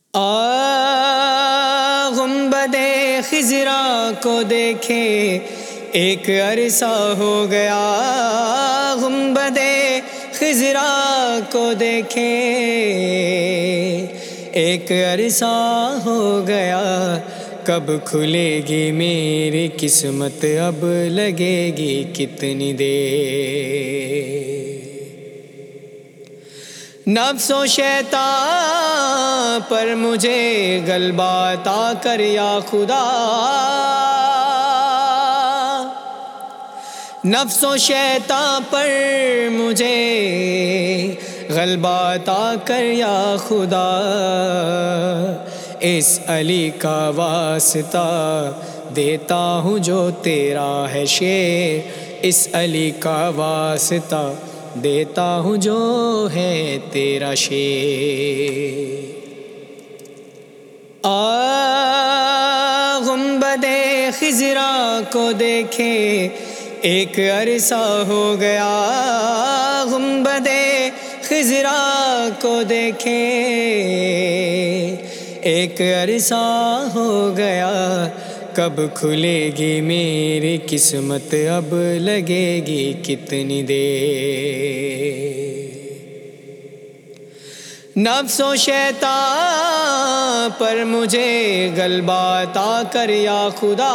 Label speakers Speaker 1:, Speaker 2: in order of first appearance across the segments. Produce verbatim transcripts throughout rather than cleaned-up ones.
Speaker 1: آ گنبدِ خضرا کو دیکھے ایک عرصہ ہو گیا، گنبدِ خضرا کو دیکھے ایک عرصہ ہو گیا، کب کھلے گی میری قسمت، اب لگے گی کتنی دیر۔ نفس و شیطان پر مجھے غلبہ عطا کر یا خدا، نفس و شیطان پر مجھے غلبہ عطا کر یا خدا، اس علی کا واسطہ دیتا ہوں جو تیرا ہے شیر، اس علی کا واسطہ دیتا ہوں جو ہے تیرا شیر۔ آ گنبدِ خضرا کو دیکھے ایک عرصہ ہو گیا، گنبدِ خضرا کو دیکھے ایک عرصہ ہو گیا، کب کھلے گی میری قسمت، اب لگے گی کتنی دیر۔ نفس و شیطان پر مجھے غلبہ عطا کر یا خدا،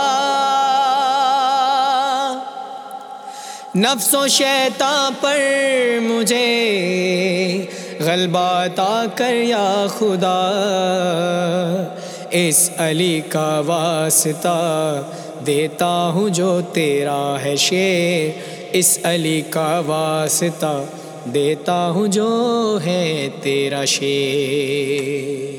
Speaker 1: نفس و شیطان پر مجھے غلبہ عطا کر یا خدا، اس علی کا واسطہ دیتا ہوں جو تیرا ہے شیر، اس علی کا واسطہ دیتا ہوں جو ہے تیرا شیر۔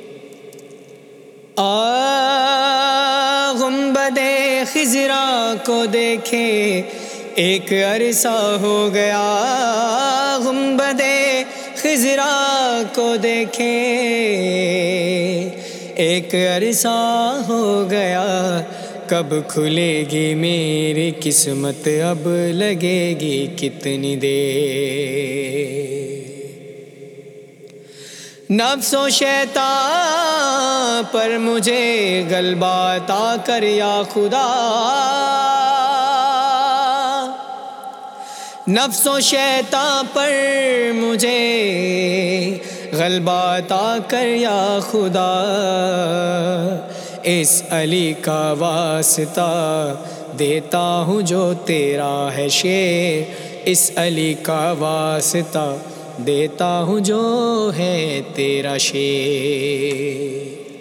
Speaker 1: آ گنبدِ خضرا کو دیکھے ایک عرصہ ہو گیا، گنبدِ خضرا کو دیکھے ایک عرصہ ہو گیا، کب کھلے گی میری قسمت، اب لگے گی کتنی دیر۔ نفس و شیطان پر مجھے غلبہ عطا کر یا خدا، نفس و شیطان پر مجھے غلبہ عطا کر یا خدا، اس علی کا واسطہ دیتا ہوں جو تیرا ہے شیر، اس علی کا واسطہ دیتا ہوں جو ہے تیرا شیر۔